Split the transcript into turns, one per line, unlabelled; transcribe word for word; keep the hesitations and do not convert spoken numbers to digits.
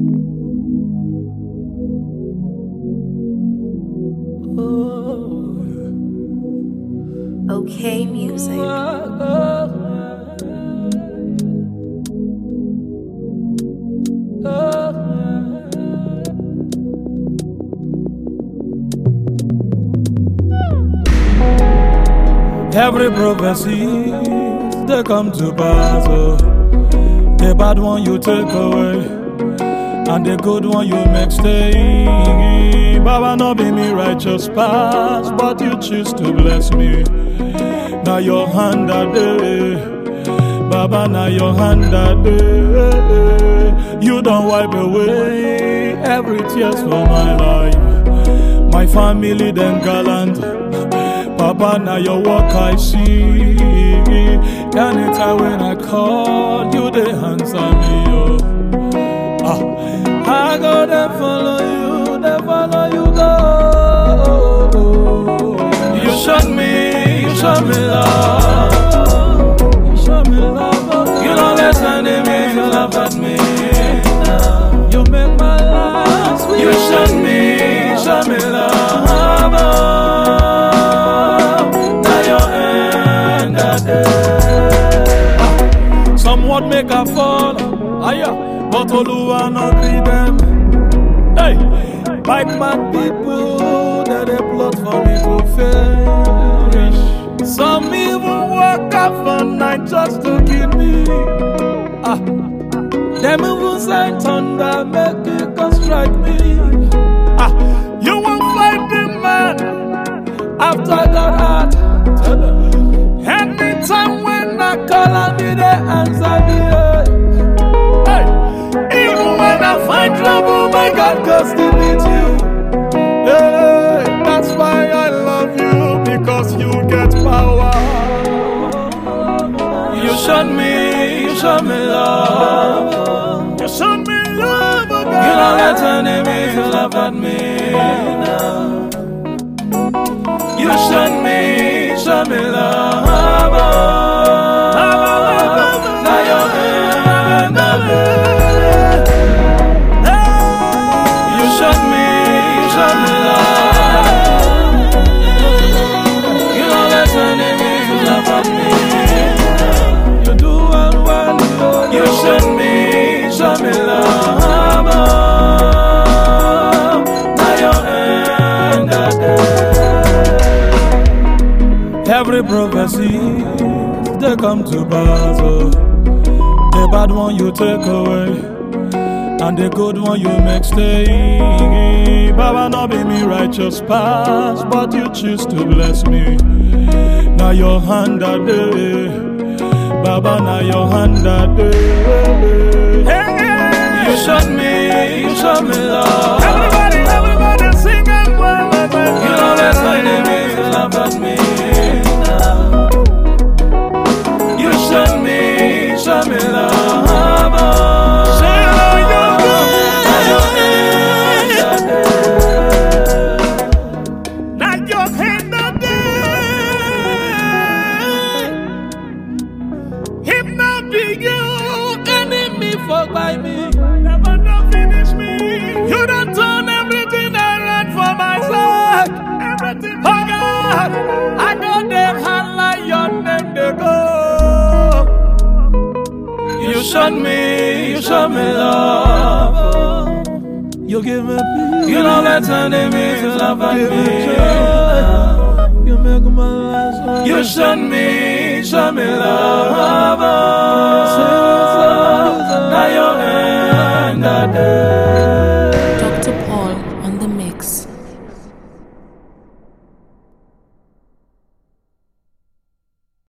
Okay, music.
Every prophecy, they come to pass. Oh. The bad one you take away, and the good one you make stay. Baba, no be me righteous pass, but you choose to bless me. Now your hand are there, Baba, now your hand are there. You don't wipe away every tears for my life. My family then gallant, Baba, now your work I see. Anytime when I call, you they answer me. Oh. Ah, I go they follow you, they follow you go. You showed me, you showed me love. You showed me love. You don't let enemies laugh at me. You make my life sweet. You showed me, you showed me love. Now your end are there. Somewhat make a fall, aya, but Oluwa no gree them. Hey, bad mad people that they plot for me to fail. Some even work out for night just to kill me. Ah, them even send thunder make it come strike me. Ah, you won't fight the man after God heart. Anytime when I call on me, they answer me. Hey, even when I find trouble, my God goes to meet you. Hey, that's why I love you, because you get power. You showed me, you showed me love. You showed me love, oh God. You don't let enemies laugh at me now. You showed me, showed me love. Now your hand of it. You showed me, you showed me love. You don't let enemies laugh at me. You do well, well. You showed me, showed me love. Now your hand of it. Every prophecy, they come to pass. Oh. The bad one you take away, and the good one you make stay. Baba, no be me righteous pass, but you choose to bless me. Now your hand are there, Baba, now your hand are there. Hey, you showed me, you showed me love. Everybody, everybody sing and well. You don't let my enemies laugh at me. You showed me, showed me love. Not your hand up there. If not be you, enemy fuck by me. Never no finish me. You don't turn everything around for my sake. Everything for God. I know they hand like your name they go. You showed me, you showed me love. You give me peace. You don't let enemies laugh at me. You make my life sweet. You showed me, showed me love. Now your hand are there.
Doctor Paul on the mix.